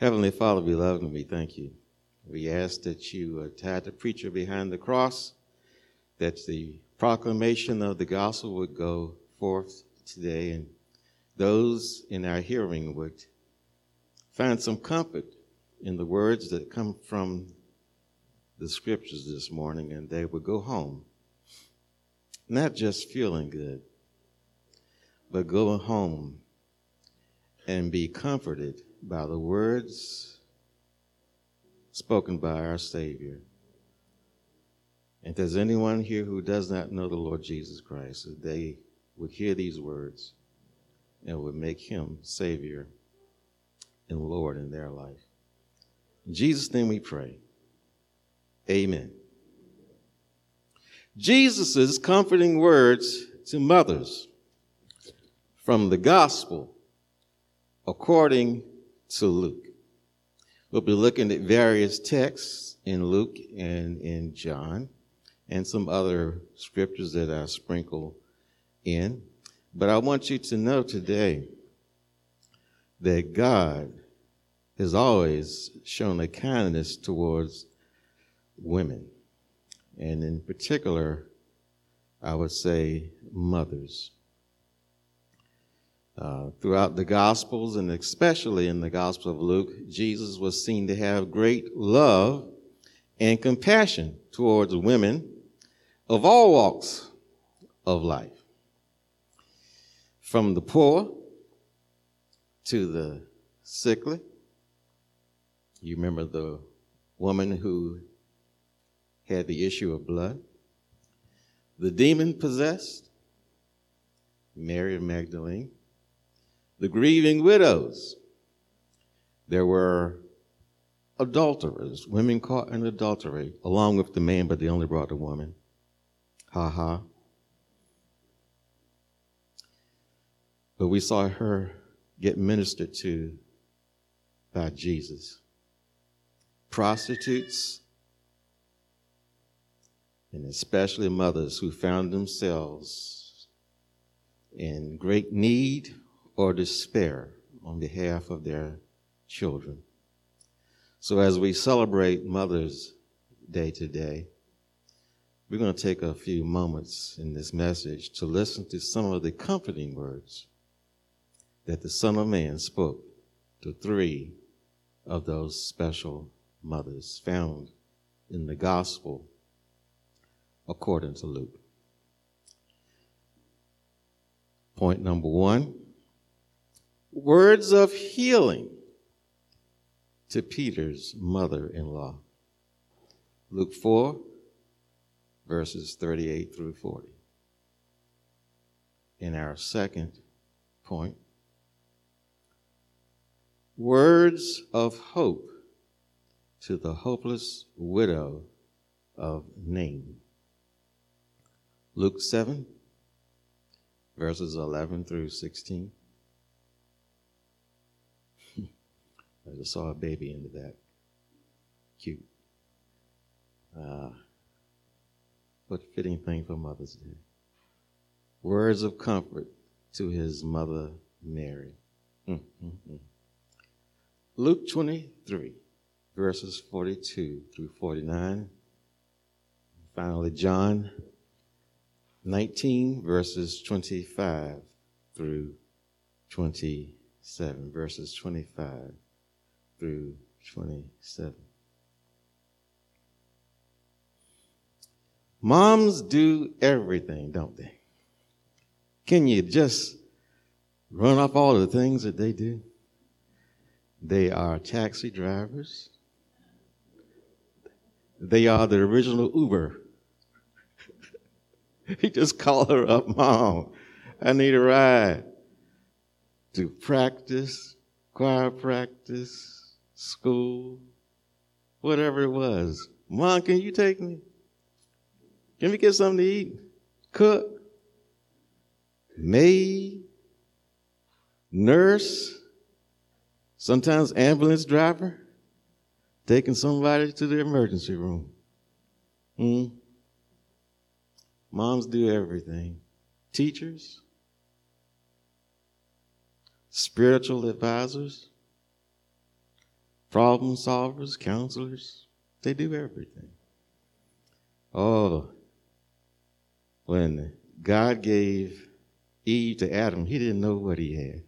Heavenly Father, beloved, and we thank you. We ask that you tie the preacher behind the cross, that the proclamation of the gospel would go forth today, and those in our hearing would find some comfort in the words that come from the scriptures this morning, and they would go home, not just feeling good, but go home and be comforted by the words spoken by our Savior. If there's anyone here who does not know the Lord Jesus Christ, that they would hear these words and would make him Savior and Lord in their life. In Jesus' name we pray. Amen. Jesus' comforting words to mothers from the gospel according to Luke. We'll be looking at various texts in Luke and in John and some other scriptures that I sprinkle in. But I want you to know today that God has always shown a kindness towards women, and in particular, I would say mothers. Throughout the Gospels, and especially in the Gospel of Luke, Jesus was seen to have great love and compassion towards women of all walks of life, from the poor to the sickly. You remember the woman who had the issue of blood, the demon-possessed, Mary of Magdalene, the grieving widows. There were adulterers, women caught in adultery, along with the man, but they only brought the woman. Ha ha. But we saw her get ministered to by Jesus. Prostitutes, and especially mothers who found themselves in great need or despair on behalf of their children. So as we celebrate Mother's Day today, we're going to take a few moments in this message to listen to some of the comforting words that the Son of Man spoke to 3 of those special mothers found in the gospel according to Luke. Point number 1, words of healing to Peter's mother-in-law. Luke 4, verses 38 through 40. In our second point, words of hope to the hopeless widow of Nain. Luke 7, verses 11 through 16. I just saw a baby in the back. Cute. What a fitting thing for Mother's Day. Words of comfort to his mother, Mary. Luke 23, verses 42 through 49. Finally, John 19, verses 25 through 27. Verses 25 through 27. Moms do everything, don't they? Can you just run off all the things that they do? They are taxi drivers. They are the original Uber. You just call her up, Mom, I need a ride to practice, choir practice, school, whatever it was. Mom, can you take me? Can we get something to eat? Cook, maid, nurse, sometimes ambulance driver, taking somebody to the emergency room. Moms do everything. Teachers, spiritual advisors, problem solvers, counselors. They do everything. Oh, when God gave Eve to Adam, he didn't know what he had.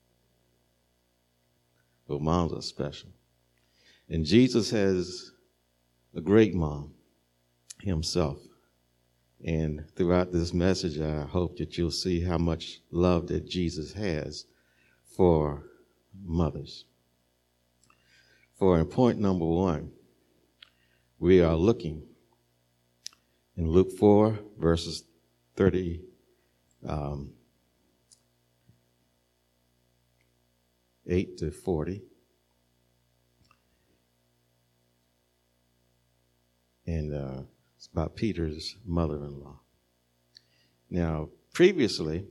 But moms are special. And Jesus has a great mom himself. And throughout this message, I hope that you'll see how much love that Jesus has for mothers. For in point number 1, we are looking in Luke 4, verses 38 to 40. And it's about Peter's mother-in-law. Now, previously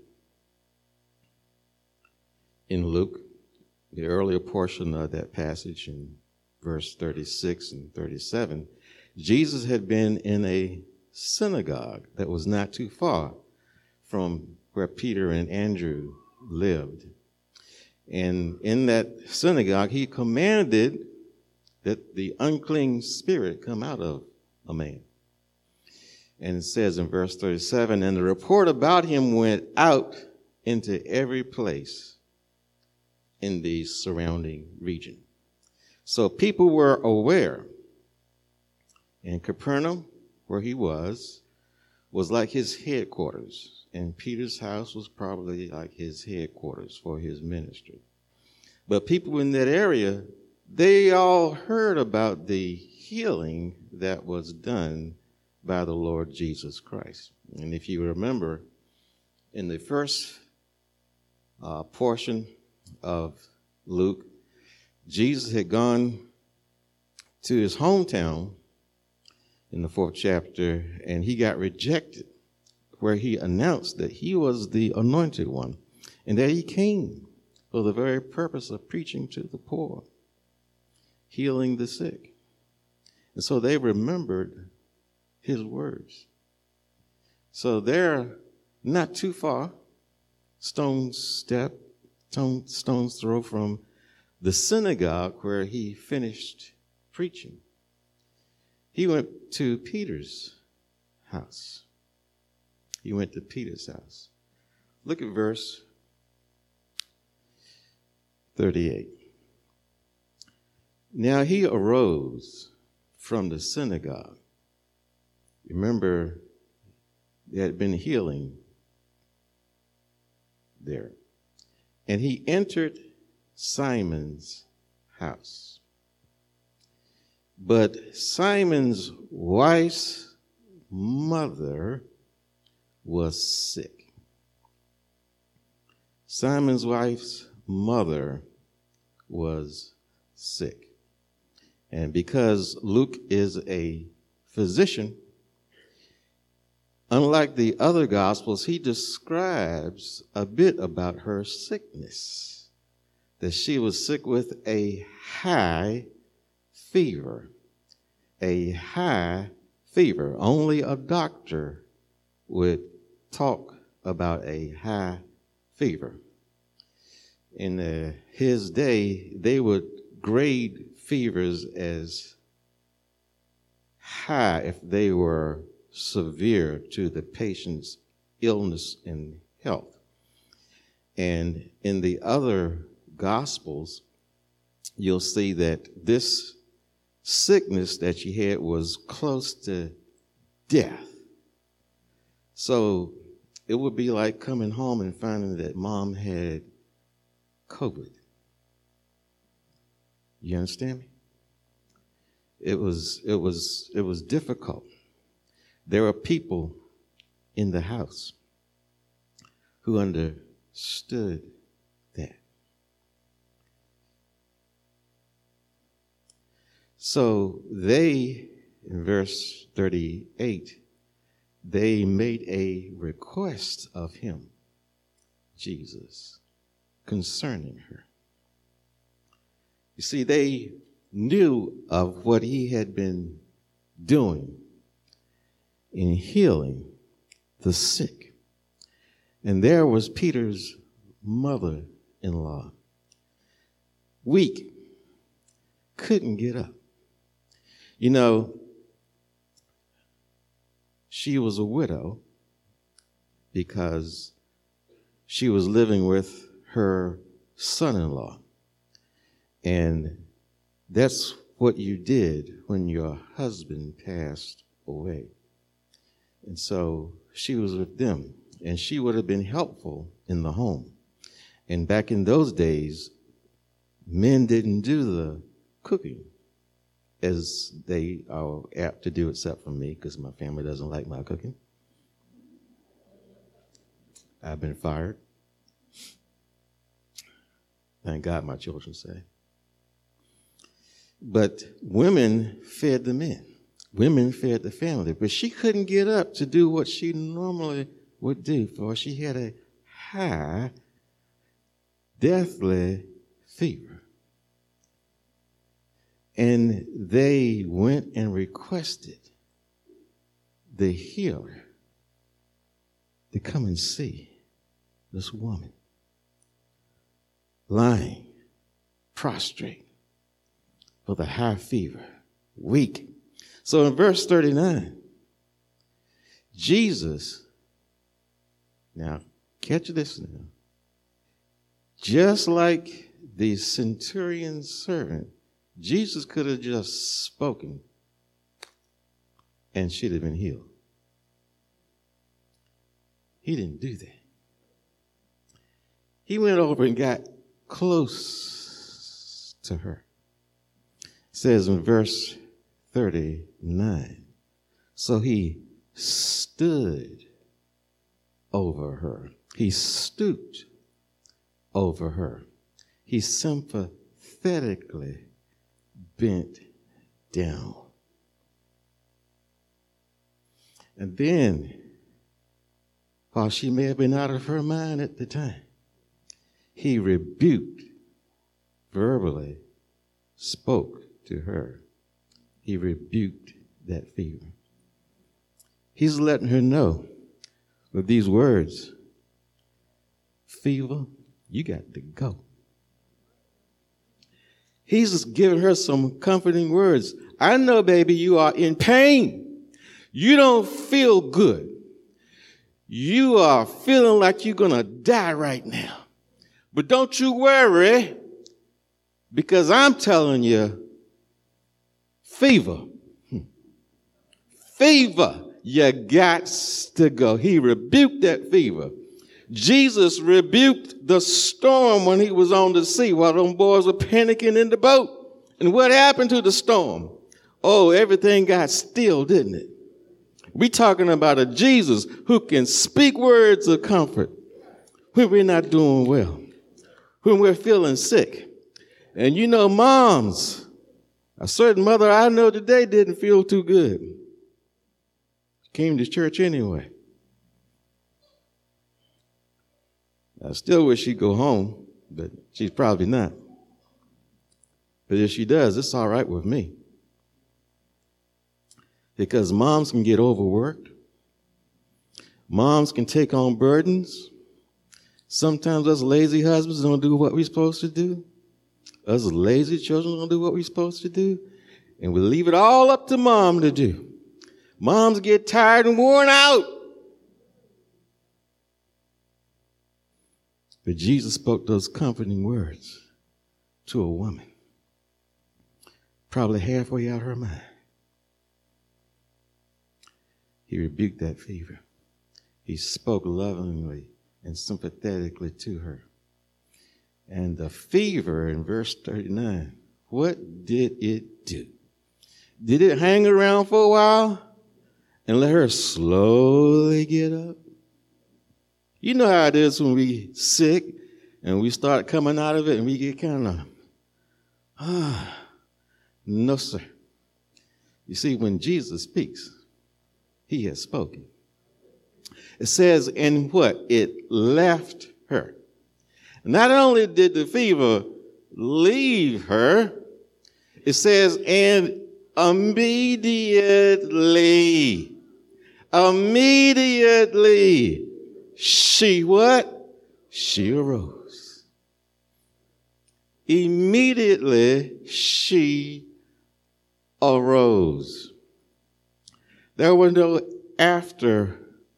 in Luke, the earlier portion of that passage in verse 36 and 37, Jesus had been in a synagogue that was not too far from where Peter and Andrew lived. And in that synagogue, he commanded that the unclean spirit come out of a man. And it says in verse 37, and the report about him went out into every place in the surrounding region. So people were aware. And Capernaum, where he was like his headquarters. And Peter's house was probably like his headquarters for his ministry. But people in that area, they all heard about the healing that was done by the Lord Jesus Christ. And if you remember, in the first portion of Luke, Jesus had gone to his hometown in the 4th chapter, and he got rejected, where he announced that he was the anointed one, and that he came for the very purpose of preaching to the poor, healing the sick. And so they remembered his words. So they're not too far, stone's throw from the synagogue where he finished preaching. He went to Peter's house. Look at verse 38. Now he arose from the synagogue. Remember, there had been healing there. And he entered Simon's house. But Simon's wife's mother was sick. Simon's wife's mother was sick. And because Luke is a physician, unlike the other Gospels, he describes a bit about her sickness, that she was sick with a high fever. A high fever. Only a doctor would talk about a high fever. In his day, they would grade fevers as high if they were severe to the patient's illness and health. And in the other Gospels, you'll see that this sickness that she had was close to death. So it would be like coming home and finding that mom had COVID. You understand me? It was difficult. There were people in the house who understood that. So they, in verse 38, they made a request of him, Jesus, concerning her. You see, they knew of what he had been doing in healing the sick. And there was Peter's mother-in-law, weak, couldn't get up. You know, she was a widow because she was living with her son-in-law. And that's what you did when your husband passed away. And so she was with them, and she would have been helpful in the home. And back in those days, men didn't do the cooking as they are apt to do, except for me, because my family doesn't like my cooking. I've been fired. Thank God my children say. But women fed the men. Women fed the family. But she couldn't get up to do what she normally would do, for she had a high, deathly fever. And they went and requested the healer to come and see this woman lying, prostrate, with a high fever, weak. So in verse 39, Jesus, now catch this now, just like the centurion's servant, Jesus could have just spoken and she'd have been healed. He didn't do that. He went over and got close to her. It says in verse 39, so he stood over her. He stooped over her. He sympathetically bent down. And then, while she may have been out of her mind at the time, he rebuked, verbally spoke to her. He rebuked that fever. He's letting her know with these words, fever, you got to go. He's giving her some comforting words. I know, baby, you are in pain. You don't feel good. You are feeling like you're going to die right now. But don't you worry, because I'm telling you, fever, you got to go. He rebuked that fever. Jesus rebuked the storm when he was on the sea while them boys were panicking in the boat. And what happened to the storm? Oh, everything got still, didn't it? We're talking about a Jesus who can speak words of comfort when we're not doing well, when we're feeling sick. And you know, moms, a certain mother I know today didn't feel too good. Came to church anyway. I still wish she'd go home, but she's probably not. But if she does, it's all right with me. Because moms can get overworked. Moms can take on burdens. Sometimes us lazy husbands don't do what we're supposed to do. Us lazy children don't do what we're supposed to do. And we leave it all up to mom to do. Moms get tired and worn out. But Jesus spoke those comforting words to a woman, probably halfway out of her mind. He rebuked that fever. He spoke lovingly and sympathetically to her. And the fever in verse 39, what did it do? Did it hang around for a while and let her slowly get up? You know how it is when we sick and we start coming out of it and we get kind of, no, sir. You see, when Jesus speaks, he has spoken. It says, and what? It left her. Not only did the fever leave her, it says, and immediately, she what? She arose. Immediately she arose. There were no after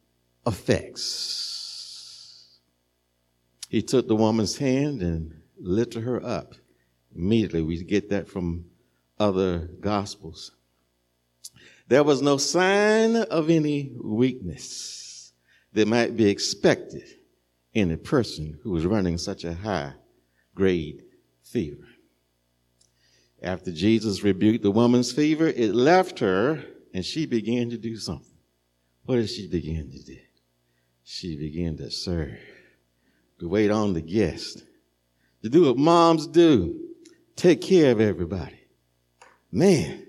effects. He took the woman's hand and lifted her up. Immediately, we get that from other gospels. There was no sign of any weakness that might be expected in a person who was running such a high grade fever. After Jesus rebuked the woman's fever, it left her and she began to do something. What did she begin to do? She began to serve, to wait on the guest, to do what moms do, take care of everybody. Man,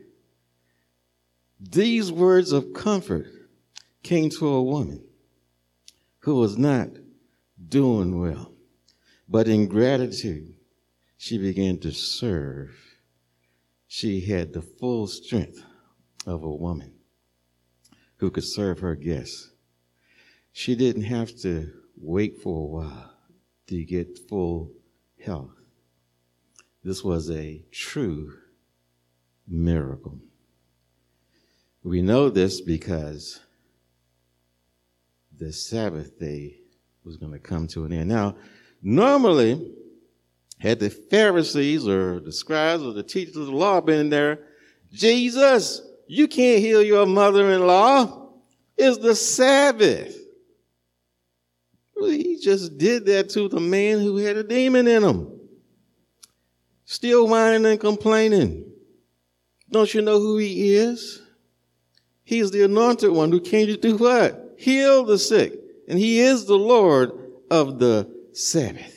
these words of comfort came to a woman who was not doing well, but in gratitude, she began to serve. She had the full strength of a woman who could serve her guests. She didn't have to wait for a while to get full health. This was a true miracle. We know this because the Sabbath day was going to come to an end. Now, normally, had the Pharisees or the scribes or the teachers of the law been there, Jesus, you can't heal your mother-in-law. It's the Sabbath. Well, he just did that to the man who had a demon in him. Still whining and complaining. Don't you know who he is? He's the anointed one who came to do what? Heal the sick. And he is the Lord of the Sabbath.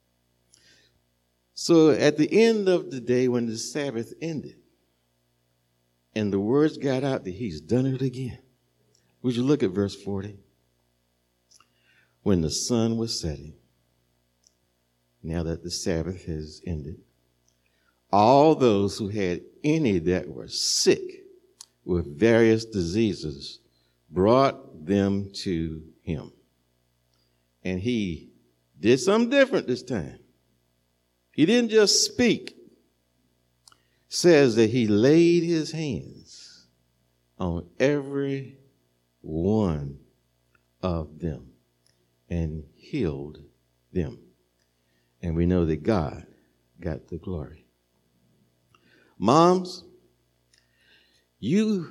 So at the end of the day, when the Sabbath ended, and the words got out that he's done it again, would you look at verse 40? When the sun was setting, now that the Sabbath has ended, all those who had any that were sick with various diseases brought them to him. And he did something different this time. He didn't just speak. It says that he laid his hands on every one of them and healed them. And we know that God got the glory. Moms, you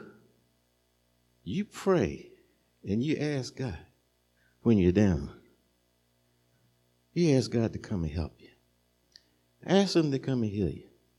pray and you ask God when you're down. You ask God to come and help you. Ask him to come and heal you.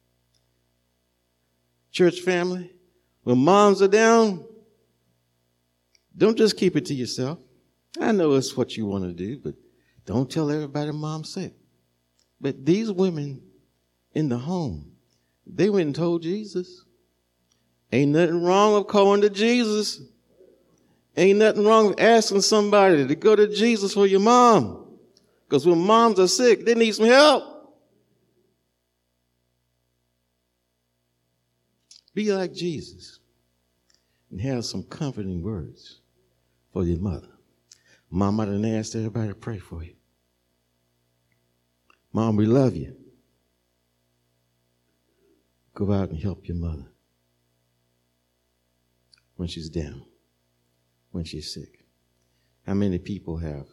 Church family, when moms are down, don't just keep it to yourself. I know it's what you want to do, but don't tell everybody mom's sick. But these women in the home, they went and told Jesus. Ain't nothing wrong with calling to Jesus. Ain't nothing wrong with asking somebody to go to Jesus for your mom. Because when moms are sick, they need some help. Be like Jesus and have some comforting words for your mother. Mom, I done asked everybody to pray for you. Mom, we love you. Go out and help your mother when she's down, when she's sick. How many people have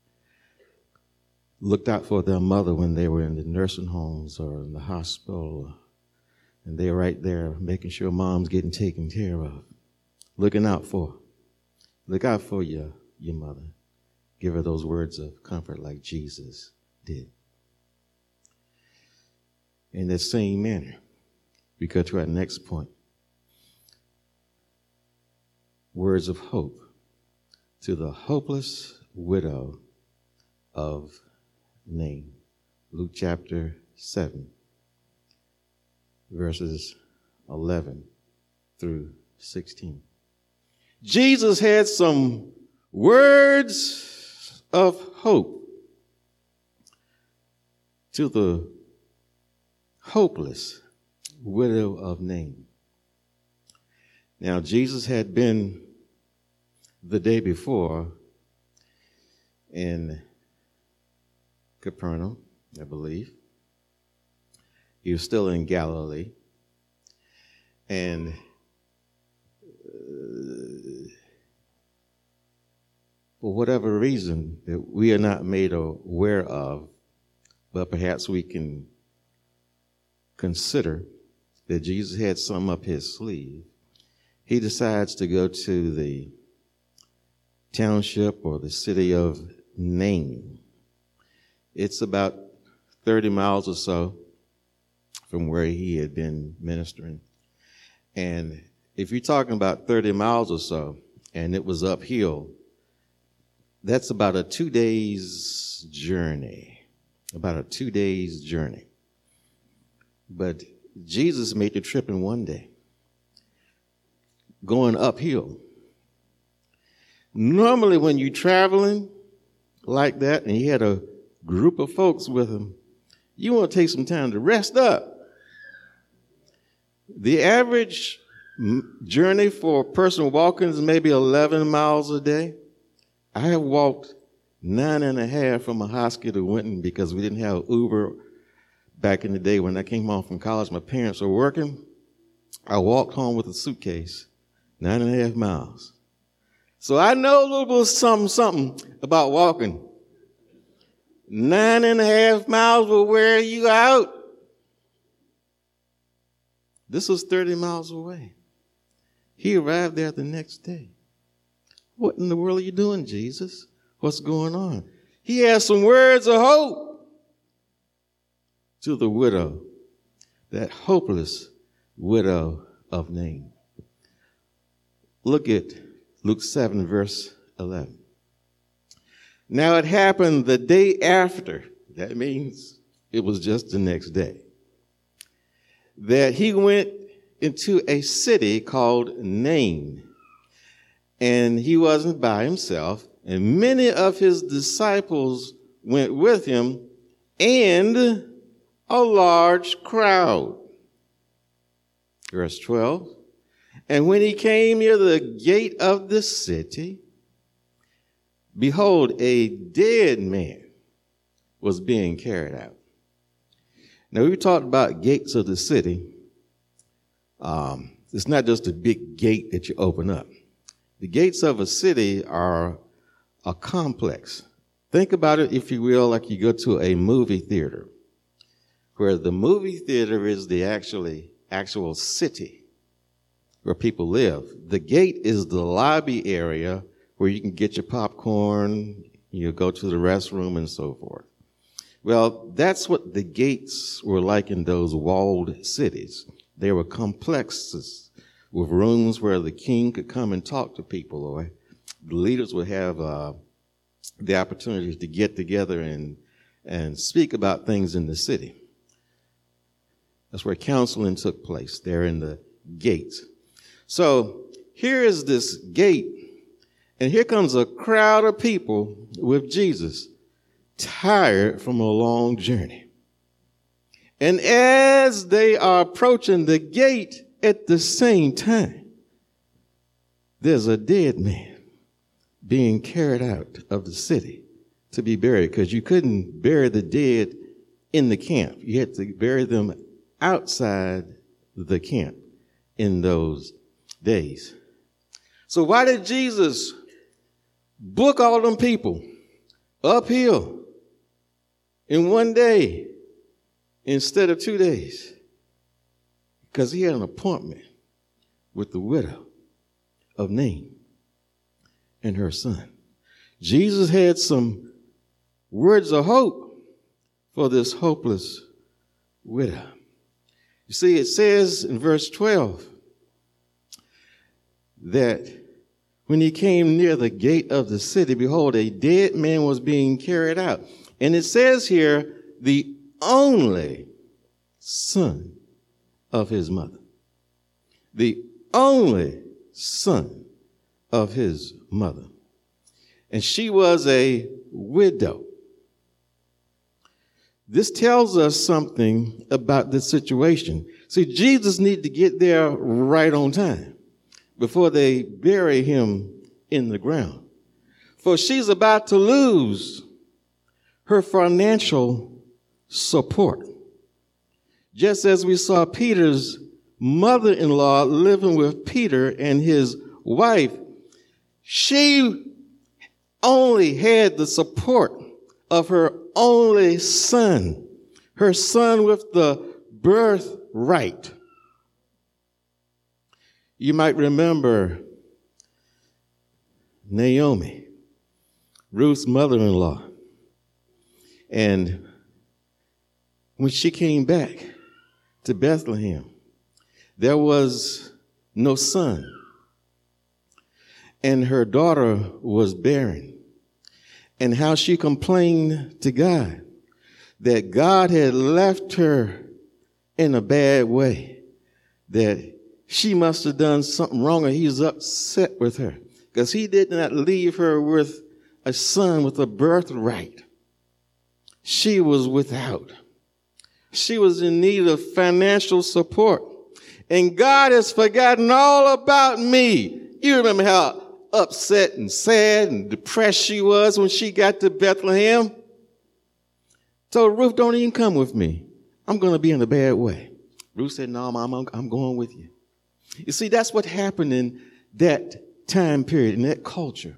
looked out for their mother when they were in the nursing homes or in the hospital, and they're right there making sure mom's getting taken care of, looking out for her. Look out for your mother. Give her those words of comfort like Jesus did. In that same manner, we go to our next point. Words of hope to the hopeless widow of Nain. Luke chapter 7, verses 11 through 16. Jesus had some words of hope to the hopeless widow of Nain. Now, Jesus had been the day before in Capernaum, I believe. He was still in Galilee. And for whatever reason that we are not made aware of, but perhaps we can consider that Jesus had some up his sleeve, he decides to go to the township or the city of Nain. It's about 30 miles or so from where he had been ministering. And if you're talking about 30 miles or so, and it was uphill, that's about a 2 days journey. About a 2 days journey. But Jesus made the trip in 1 day, going uphill. Normally when you're traveling like that and you had a group of folks with him, you want to take some time to rest up. The average journey for a person walking is maybe 11 miles a day. I have walked 9.5 from a hospital to Winton because we didn't have Uber back in the day when I came home from college. My parents were working. I walked home with a suitcase, 9.5 miles. So I know a little bit of something about walking. 9.5 miles will wear you out. This was 30 miles away. He arrived there the next day. What in the world are you doing, Jesus? What's going on? He has some words of hope to the widow, that hopeless widow of Nain. Look at Luke 7, verse 11. Now it happened the day after, that means it was just the next day, that he went into a city called Nain. And he wasn't by himself, and many of his disciples went with him, and a large crowd. Verse 12. And when he came near the gate of the city, behold, a dead man was being carried out. Now, we talked about gates of the city. It's not just a big gate that you open up. The gates of a city are a complex. Think about it, if you will, like you go to a movie theater, where the movie theater is the actual city where people live. The gate is the lobby area where you can get your popcorn, you go to the restroom and so forth. Well, that's what the gates were like in those walled cities. They were complexes with rooms where the king could come and talk to people, or the leaders would have the opportunity to get together and speak about things in the city. That's where counseling took place, there in the gates. So here is this gate, and here comes a crowd of people with Jesus, tired from a long journey. And as they are approaching the gate, at the same time, there's a dead man being carried out of the city to be buried, because you couldn't bury the dead in the camp. You had to bury them outside the camp in those days. So why did Jesus book all them people uphill in 1 day instead of 2 days? Because he had an appointment with the widow of Nain and her son. Jesus had some words of hope for this hopeless widow. You see, it says in verse 12 that when he came near the gate of the city, behold, a dead man was being carried out. And it says here, the only son of his mother. The only son of his mother. And she was a widow. This tells us something about the situation. See, Jesus needed to get there right on time before they bury him in the ground. For she's about to lose her financial support. Just as we saw Peter's mother-in-law living with Peter and his wife, she only had the support of her only son, her son with the birthright. You might remember Naomi, Ruth's mother-in-law. And when she came back to Bethlehem, there was no son. And her daughter was barren. And how she complained to God that God had left her in a bad way, that she must have done something wrong, and he's upset with her because he did not leave her with a son with a birthright. She was without. She was in need of financial support. And God has forgotten all about me. You remember how upset and sad and depressed she was when she got to Bethlehem? So Ruth, don't even come with me. I'm going to be in a bad way. Ruth said, no, Mom, I'm going with you. You see, that's what happened in that time period, in that culture.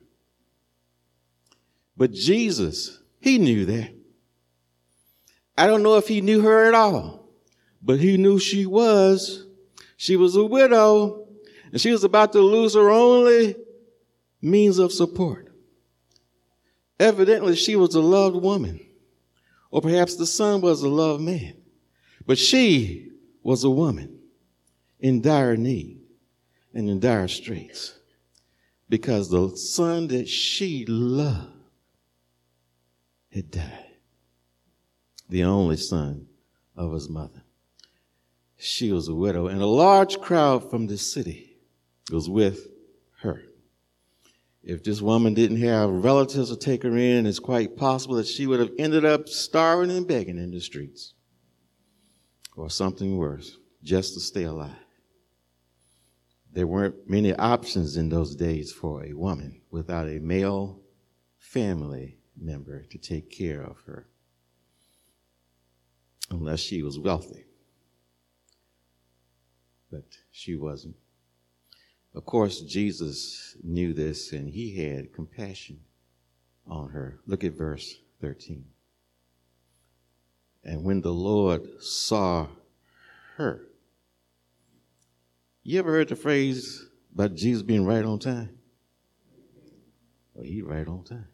But Jesus, he knew that. I don't know if he knew her at all, but he knew she was. She was a widow, and she was about to lose her only means of support. Evidently, she was a loved woman, or perhaps the son was a loved man. But she was a woman in dire need and in dire straits because the son that she loved had died, the only son of his mother. She was a widow, and a large crowd from the city was with her. If this woman didn't have relatives to take her in, it's quite possible that she would have ended up starving and begging in the streets, or something worse, just to stay alive. There weren't many options in those days for a woman without a male family member to take care of her, unless she was wealthy. But she wasn't. Of course, Jesus knew this, and he had compassion on her. Look at verse 13. And when the Lord saw her. You ever heard the phrase about Jesus being right on time? Well, he's right on time.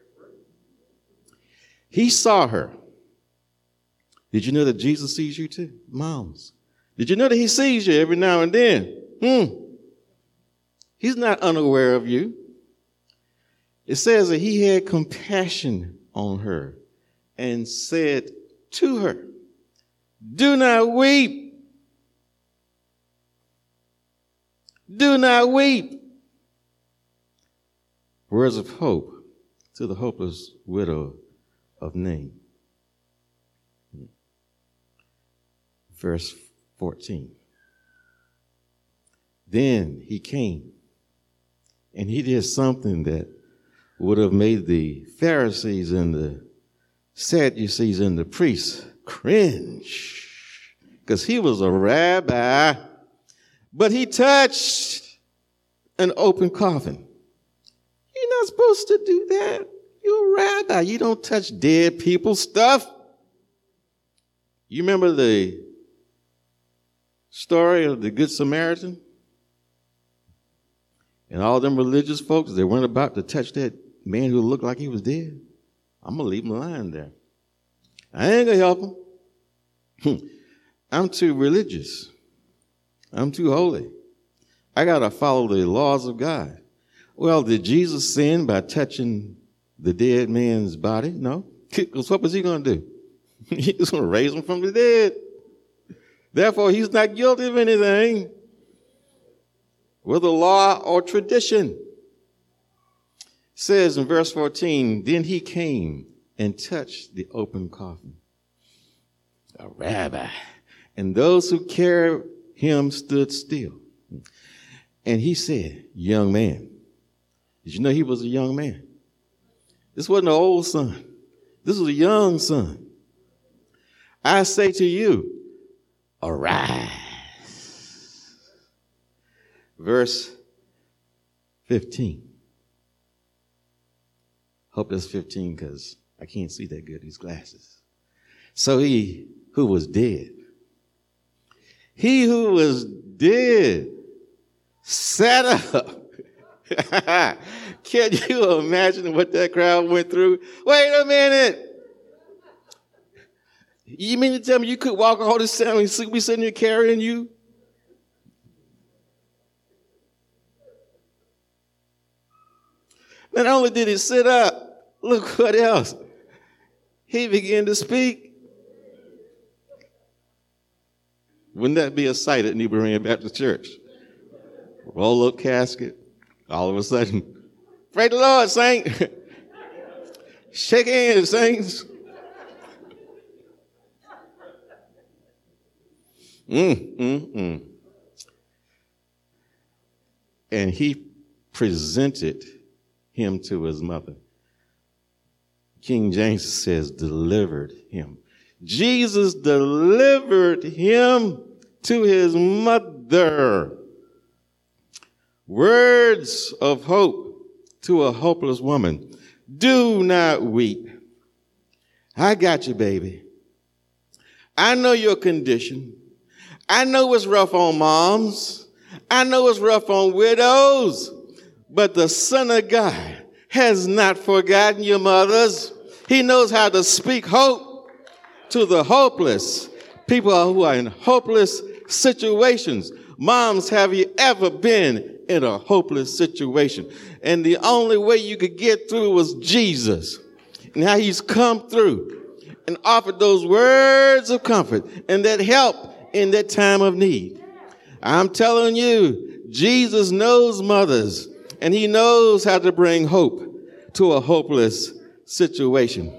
He saw her. Did you know that Jesus sees you too? Moms. Did you know that he sees you every now and then? He's not unaware of you. It says that he had compassion on her and said to her, do not weep. Do not weep. Words of hope to the hopeless widow of Nain. Verse 14. Then he came, and he did something that would have made the Pharisees and the Sadducees and the priests cringe, because he was a rabbi, but he touched an open coffin. You're not supposed to do that. You're a rabbi. You don't touch dead people's stuff. You remember the story of the Good Samaritan? And all them religious folks, they weren't about to touch that man who looked like he was dead. I'm going to leave him lying there. I ain't going to help him. I'm too religious. I'm too holy. I got to follow the laws of God. Well, did Jesus sin by touching the dead man's body? No. Because what was he going to do? He was going to raise him from the dead. Therefore, he's not guilty of anything, whether law or tradition. It says in verse 14, then he came and touched the open coffin. A rabbi. And those who carried him stood still. And he said, young man. Did you know he was a young man? This wasn't an old son. This was a young son. I say to you, arise. Verse 15. Hope that's 15 because I can't see that good, these glasses. So he who was dead, sat up. Can you imagine what that crowd went through? Wait a minute. You mean to tell me you could walk all this time and we sitting here carrying you? Not only did he sit up, look what else. He began to speak. Wouldn't that be a sight at New Berean Baptist Church? Roll up casket, all of a sudden, praise the Lord, saint. Shake hands, saints. And he presented him to his mother. King James says delivered him. Jesus delivered him to his mother. Words of hope to a hopeless woman. Do not weep. I got you, baby. I know your condition. I know it's rough on moms. I know it's rough on widows. But the Son of God has not forgotten your mothers. He knows how to speak hope to the hopeless. People who are in hopeless situations. Moms, have you ever been in a hopeless situation? And the only way you could get through was Jesus. And how he's come through and offered those words of comfort and that help in that time of need. I'm telling you, Jesus knows mothers, and he knows how to bring hope to a hopeless situation.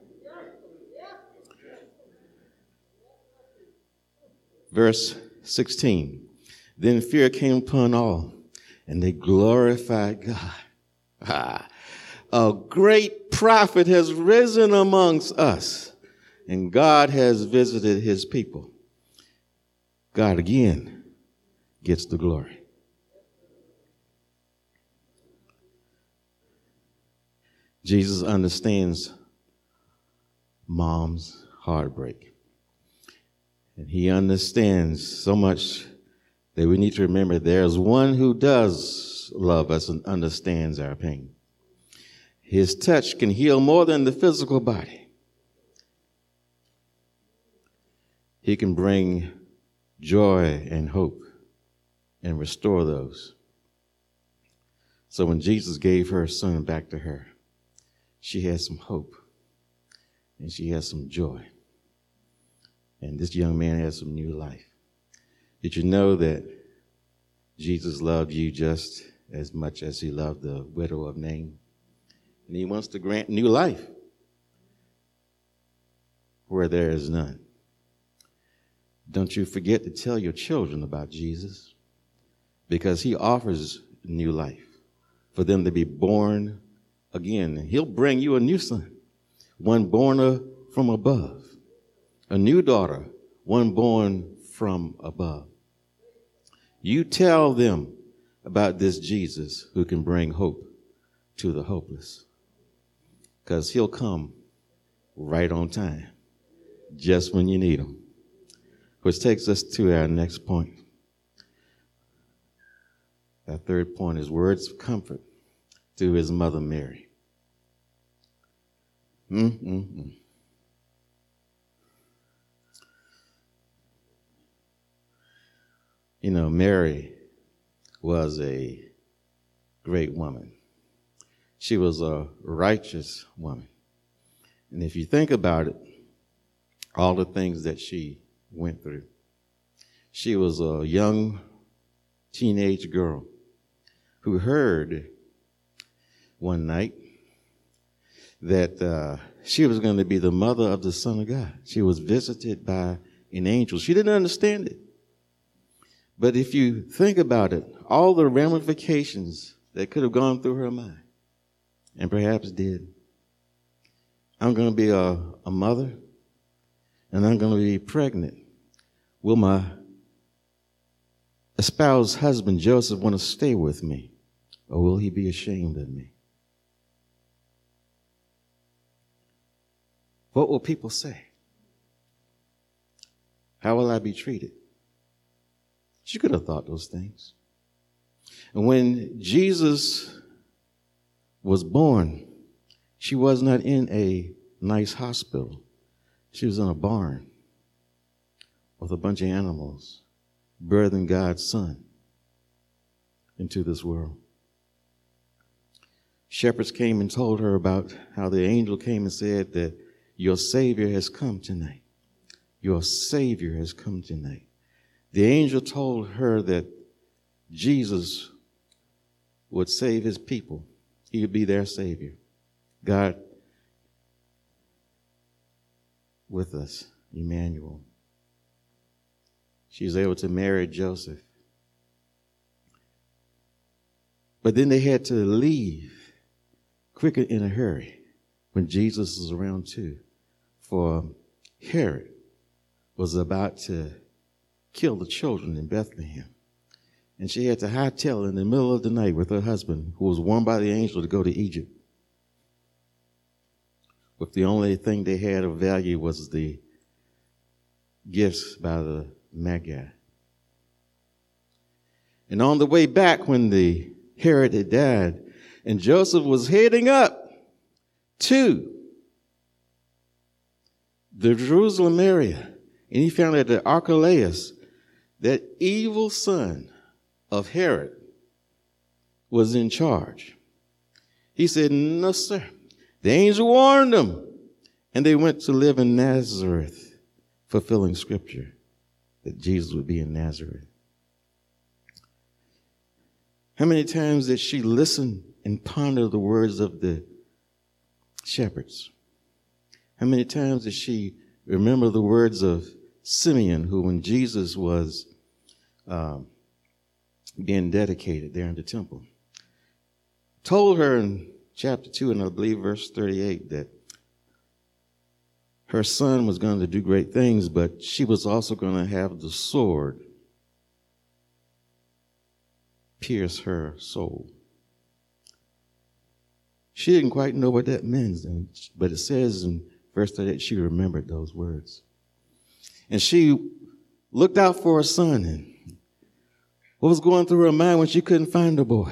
Verse 16. Then fear came upon all, and they glorified God. A great prophet has risen amongst us, and God has visited his people. God again gets the glory. Jesus understands mom's heartbreak. And he understands so much that we need to remember there's one who does love us and understands our pain. His touch can heal more than the physical body. He can bring joy and hope and restore those. So when Jesus gave her son back to her, she had some hope and she had some joy. And this young man had some new life. Did you know that Jesus loved you just as much as he loved the widow of Nain? And he wants to grant new life where there is none. Don't you forget to tell your children about Jesus, because he offers new life for them to be born again. He'll bring you a new son, one born from above, a new daughter, one born from above. You tell them about this Jesus who can bring hope to the hopeless, because he'll come right on time, just when you need him. Which takes us to our next point. Our third point is words of comfort to his mother Mary. You know, Mary was a great woman. She was a righteous woman. And if you think about it, all the things that she went through. She was a young teenage girl who heard one night that she was going to be the mother of the Son of God. She was visited by an angel. She didn't understand it. But if you think about it, all the ramifications that could have gone through her mind, and perhaps did. I'm going to be a mother, and I'm going to be pregnant will my espoused husband Joseph want to stay with me, or will he be ashamed of me? What will people say? How will I be treated? She could have thought those things. And when Jesus was born, she was not in a nice hospital. She was in a barn with a bunch of animals, birthing God's son into this world. Shepherds came and told her about how the angel came and said that your Savior has come tonight. Your Savior has come tonight. The angel told her that Jesus would save his people. He would be their Savior. God with us, Emmanuel. She was able to marry Joseph. But then they had to leave quicker in a hurry when Jesus was around too. For Herod was about to kill the children in Bethlehem. And she had to hightail in the middle of the night with her husband, who was warned by the angel to go to Egypt. But the only thing they had of value was the gifts by the Magi. And on the way back, when the Herod had died, and Joseph was heading up to the Jerusalem area, and he found that the Archelaus, that evil son of Herod, was in charge. He said, no, sir. The angel warned them, and they went to live in Nazareth, fulfilling scripture that Jesus would be in Nazareth. How many times did she listen and ponder the words of the shepherds? How many times did she remember the words of Simeon, who, when Jesus was being dedicated there in the temple, told her in chapter 2, and I believe verse 38, that her son was going to do great things, but she was also going to have the sword pierce her soul. She didn't quite know what that means, but it says in verse 38, she remembered those words. And she looked out for her son, and what was going through her mind when she couldn't find the boy?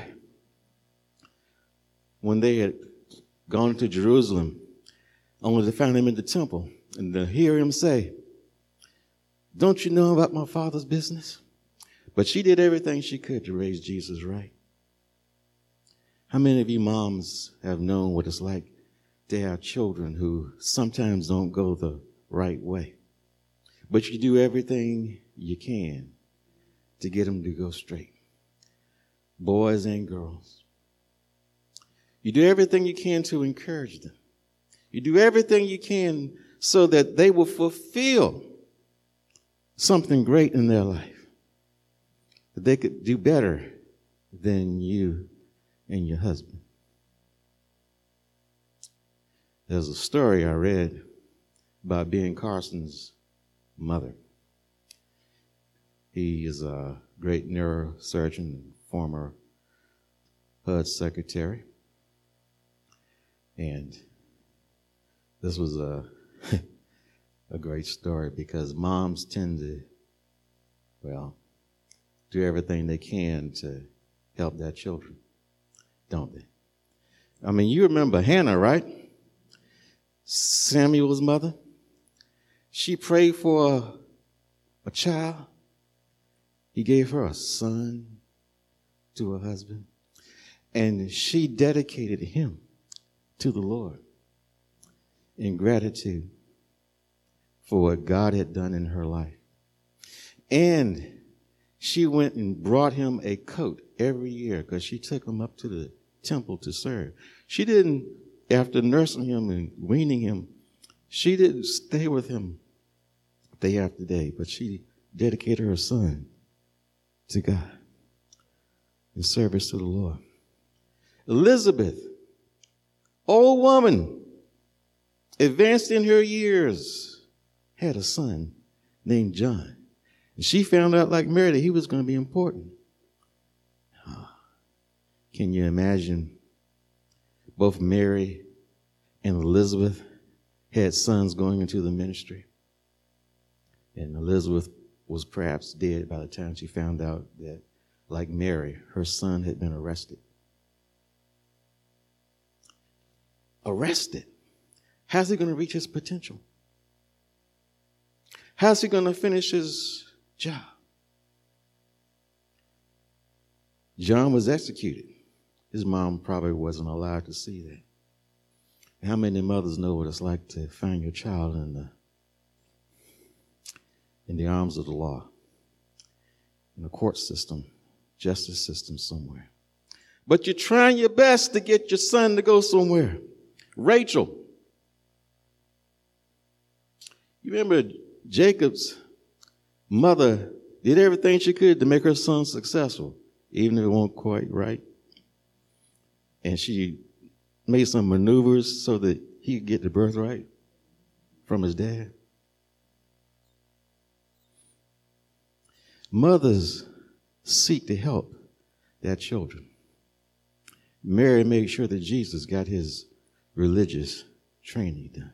When they had gone to Jerusalem, only to find him in the temple, and to hear him say, don't you know about my Father's business? But she did everything she could to raise Jesus right. How many of you moms have known what it's like to have children who sometimes don't go the right way, but you do everything you can to get them to go straight? Boys and girls. You do everything you can to encourage them. You do everything you can so that they will fulfill something great in their life, that they could do better than you and your husband. There's a story I read about Ben Carson's mother. He is a great neurosurgeon, former HUD secretary. And this was a great story, because moms tend to, do everything they can to help their children, don't they? I mean, you remember Hannah, right? Samuel's mother. She prayed for a child. He gave her a son to her husband, and she dedicated him to the Lord in gratitude for what God had done in her life. And she went and brought him a coat every year, because she took him up to the temple to serve. She didn't, after nursing him and weaning him, she didn't stay with him day after day, but she dedicated her son to God in service to the Lord. Elizabeth, old woman, advanced in her years, had a son named John. And she found out, like Mary, that he was going to be important. Can you imagine? Both Mary and Elizabeth had sons going into the ministry. And Elizabeth was perhaps dead by the time she found out that, like Mary, her son had been arrested. Arrested. How's he going to reach his potential? How's he going to finish his job? John was executed. His mom probably wasn't allowed to see that. How many mothers know what it's like to find your child in the arms of the law, in the court system, justice system somewhere? But you're trying your best to get your son to go somewhere. Rachel. You remember Jacob's mother did everything she could to make her son successful, even if it wasn't quite right. And she made some maneuvers so that he could get the birthright from his dad. Mothers seek to help their children. Mary made sure that Jesus got his religious training done.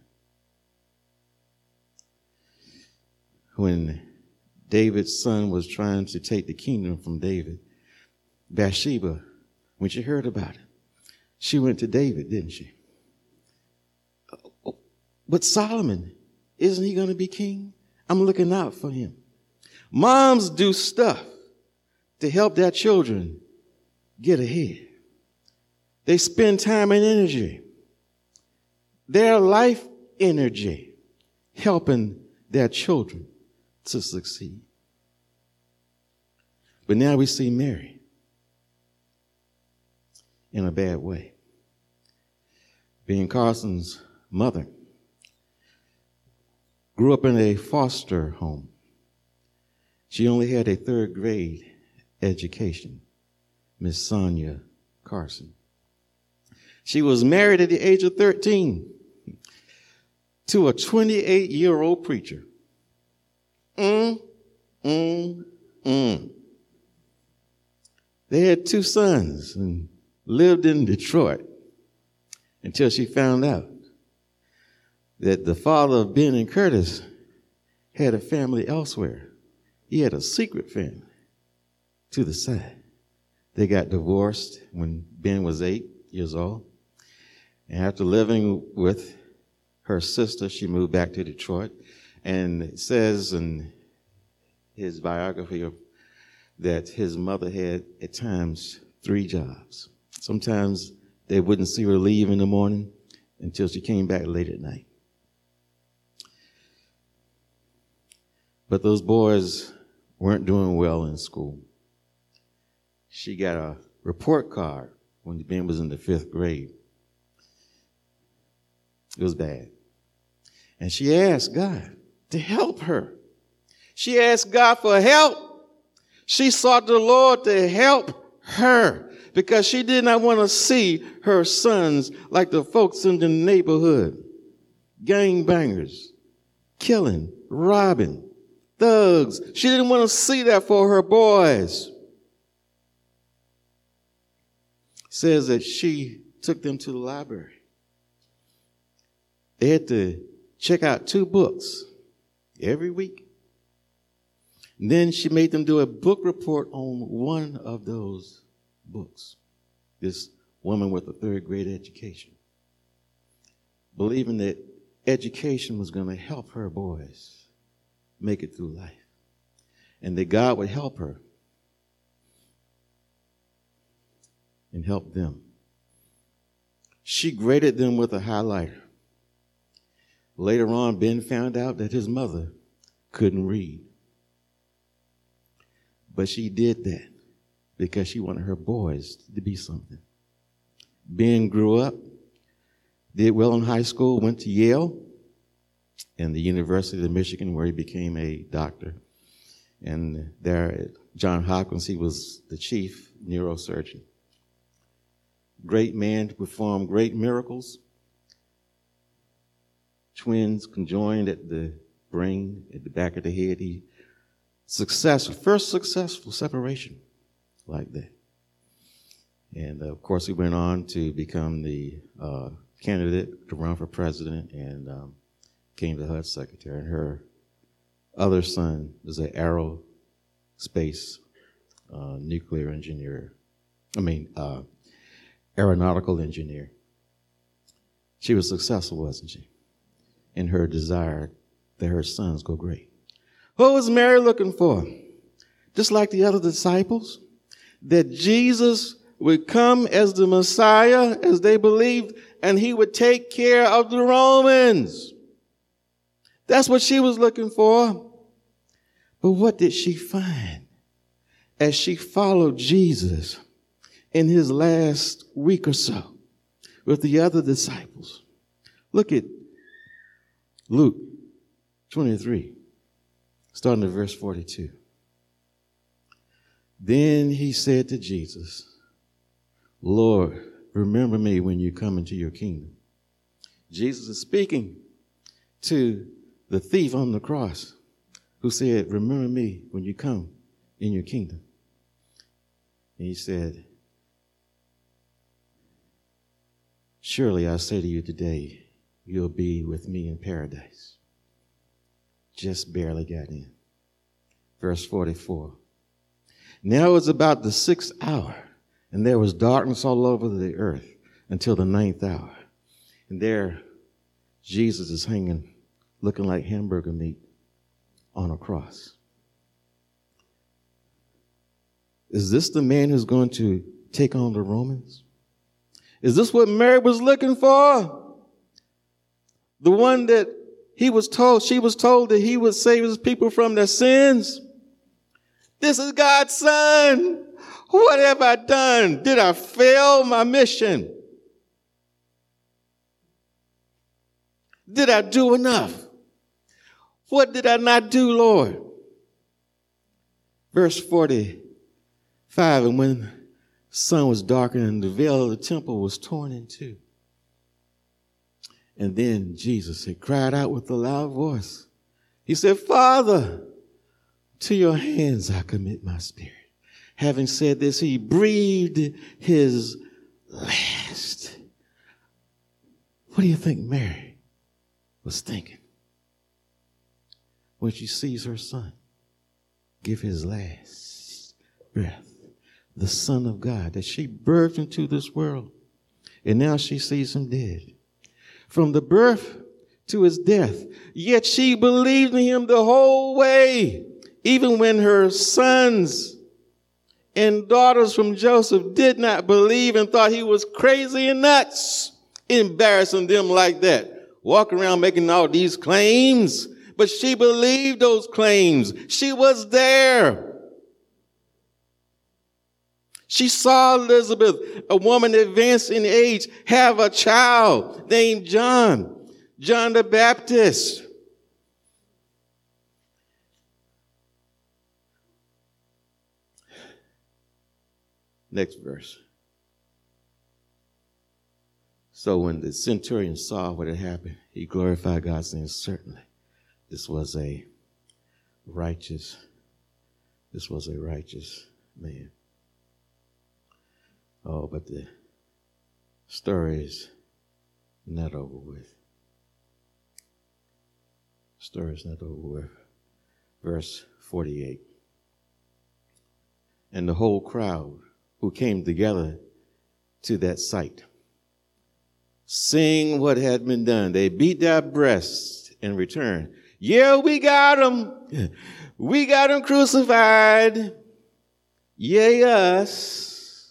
When David's son was trying to take the kingdom from David, Bathsheba, when she heard about it, she went to David, didn't she? But Solomon, isn't he going to be king? I'm looking out for him. Moms do stuff to help their children get ahead. They spend time and energy, their life energy, helping their children to succeed. But now we see Mary in a bad way. Ben Carson's mother grew up in a foster home. She only had a third grade education, Miss Sonia Carson. She was married at the age of 13 to a 28-year-old preacher. They had 2 sons and lived in Detroit until she found out that the father of Ben and Curtis had a family elsewhere. He had a secret family to the side. They got divorced when Ben was 8 years old. And after living with her sister, she moved back to Detroit. And it says in his biography that his mother had at times 3 jobs. Sometimes they wouldn't see her leave in the morning until she came back late at night. But those boys weren't doing well in school. She got a report card when Ben was in the 5th grade. It was bad. And she asked God to help her. She asked God for help. She sought the Lord to help her because she did not want to see her sons like the folks in the neighborhood. Gangbangers, killing, robbing, thugs. She didn't want to see that for her boys. Says that she took them to the library. They had to check out 2 books every week. And then she made them do a book report on one of those books. This woman with a 3rd grade education, believing that education was going to help her boys make it through life and that God would help her and help them. She graded them with a highlighter. Later on, Ben found out that his mother couldn't read. But she did that because she wanted her boys to be something. Ben grew up, did well in high school, went to Yale and the University of Michigan, where he became a doctor. And there at Johns Hopkins, he was the chief neurosurgeon. Great man to perform great miracles. Twins conjoined at the brain, at the back of the head. He first successful separation like that. And of course, he went on to become the candidate to run for president and became the HUD secretary. And her other son is an aerospace nuclear engineer. Aeronautical engineer. She was successful, wasn't she? In her desire that her sons go great. What was Mary looking for? Just like the other disciples, that Jesus would come as the Messiah, as they believed, and he would take care of the Romans. That's what she was looking for. But what did she find as she followed Jesus in his last week or so with the other disciples? Look at Luke 23, starting at verse 42. Then he said to Jesus, Lord, remember me when you come into your kingdom. Jesus is speaking to the thief on the cross who said, remember me when you come in your kingdom. And he said, surely I say to you today, you'll be with me in paradise. Just barely got in. Verse 44. Now it was about the 6th hour, and there was darkness all over the earth until the 9th hour. And there Jesus is hanging, looking like hamburger meat on a cross. Is this the man who's going to take on the Romans? Is this what Mary was looking for? The one that she was told that he would save his people from their sins? This is God's son. What have I done? Did I fail my mission? Did I do enough? What did I not do, Lord? Verse 45, and when the sun was darkened and the veil of the temple was torn in two. And then Jesus had cried out with a loud voice. He said, Father, to your hands I commit my spirit. Having said this, he breathed his last. What do you think Mary was thinking when she sees her son give his last breath? The Son of God that she birthed into this world. And now she sees him dead. From the birth to his death. Yet she believed in him the whole way. Even when her sons and daughters from Joseph did not believe and thought he was crazy and nuts, embarrassing them like that. Walking around making all these claims. But she believed those claims. She was there. She saw Elizabeth, a woman advanced in age, have a child named John the Baptist. Next verse. So when the centurion saw what had happened, he glorified God, saying, certainly, this was a righteous man. Oh, but the story is not over with. Story is not over with. Verse 48. And the whole crowd who came together to that sight, seeing what had been done, they beat their breasts in return. Yeah, we got him. We got him crucified. Yea, us.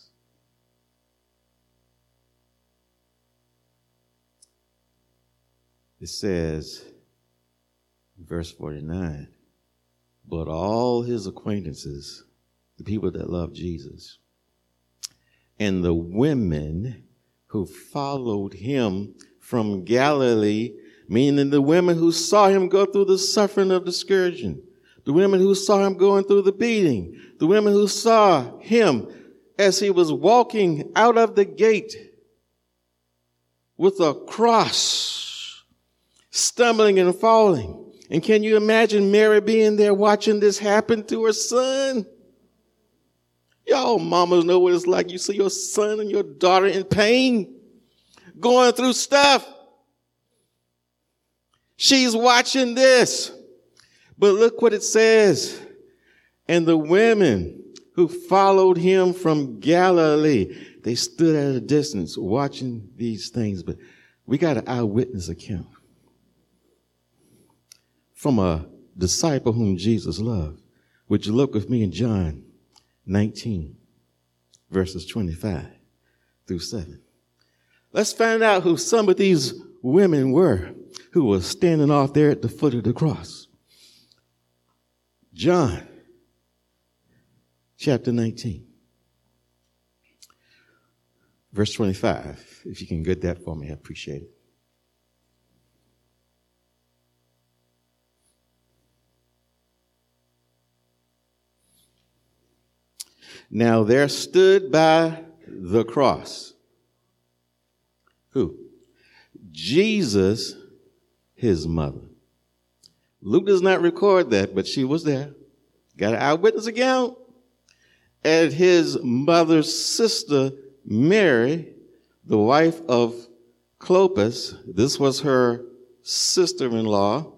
It says, verse 49, but all his acquaintances, the people that love Jesus, and the women who followed him from Galilee, meaning the women who saw him go through the suffering of the scourging, the women who saw him going through the beating, the women who saw him as he was walking out of the gate with a cross, stumbling and falling, And can you imagine Mary being there watching this happen to her son? Y'all mamas know what it's like. You see your son and your daughter in pain, going through stuff. She's watching this. But look what it says. And the women who followed him from Galilee, they stood at a distance watching these things. But we got an eyewitness account from a disciple whom Jesus loved. Would you look with me in John 19, verses 25 through 7. Let's find out who some of these women were who were standing off there at the foot of the cross. John chapter 19, verse 25. If you can get that for me, I appreciate it. Now there stood by the cross. Who? Jesus, his mother. Luke does not record that, but she was there. Got an eyewitness account. And his mother's sister, Mary, the wife of Clopas. This was her sister-in-law,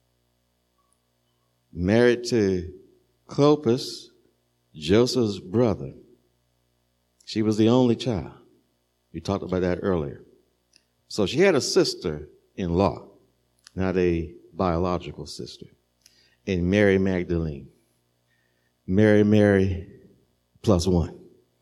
married to Clopas, Joseph's brother. She was the only child. We talked about that earlier. So she had a sister-in-law, not a biological sister, and Mary Magdalene. Mary plus one.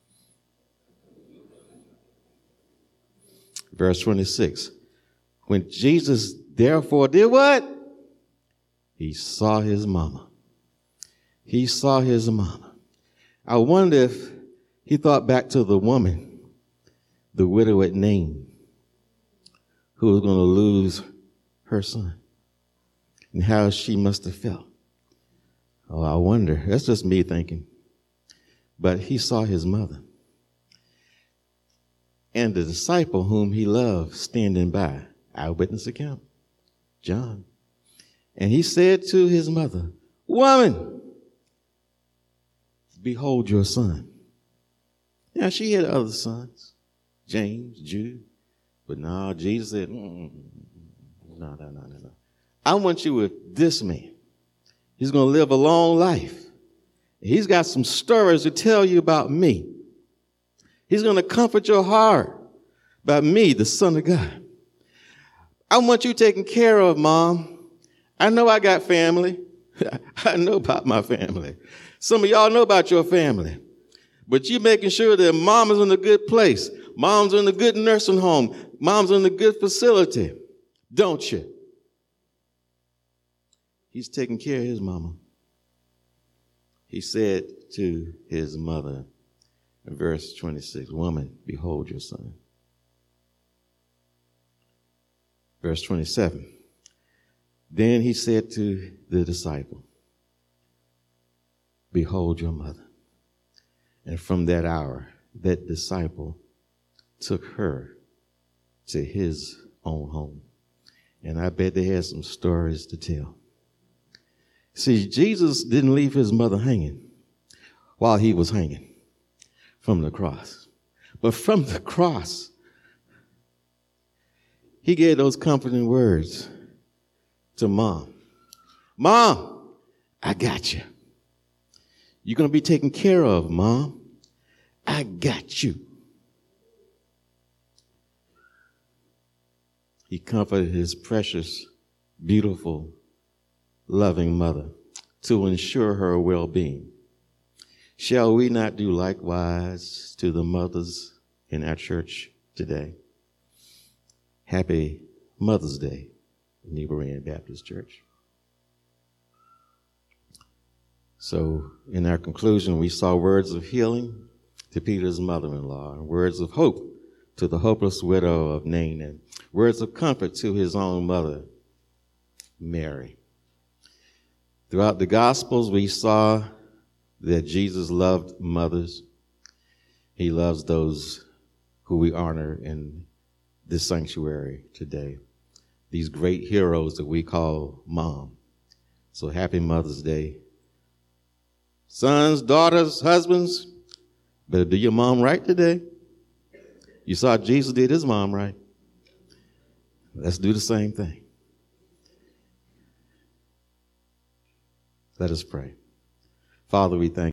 Verse 26. When Jesus therefore did what? He saw his mama. He saw his mama. I wonder if he thought back to the woman, the widow at Nain, who was going to lose her son, and how she must have felt. Oh, I wonder. That's just me thinking. But he saw his mother and the disciple whom he loved standing by. Eyewitness account, John. And he said to his mother, "Woman, behold your son." Now, she had other sons, James, Jude. But no, Jesus said, no. I want you with this man. He's going to live a long life. He's got some stories to tell you about me. He's going to comfort your heart about me, the Son of God. I want you taken care of, Mom. I know I got family. I know about my family. Some of y'all know about your family. But you're making sure that Mom is in a good place. Mom's in a good nursing home. Mom's in a good facility. Don't you? He's taking care of his mama. He said to his mother in verse 26, "Woman, behold your son." Verse 27, then he said to the disciple, "Behold your mother." And from that hour, that disciple took her to his own home. And I bet they had some stories to tell. See, Jesus didn't leave his mother hanging while he was hanging from the cross. But from the cross, he gave those comforting words to Mom. "Mom, I got you. You're going to be taken care of, Mom. I got you." He comforted his precious, beautiful, loving mother to ensure her well-being. Shall we not do likewise to the mothers in our church today? Happy Mother's Day, New Berean Baptist Church. So in our conclusion, we saw words of healing to Peter's mother-in-law, and words of hope to the hopeless widow of Nain, and words of comfort to his own mother, Mary. Throughout the Gospels, we saw that Jesus loved mothers. He loves those who we honor in this sanctuary today. These great heroes that we call Mom. So happy Mother's Day. Sons, daughters, husbands, better do your mom right today. You saw Jesus did his mom right. Let's do the same thing. Let us pray. Father, we thank you.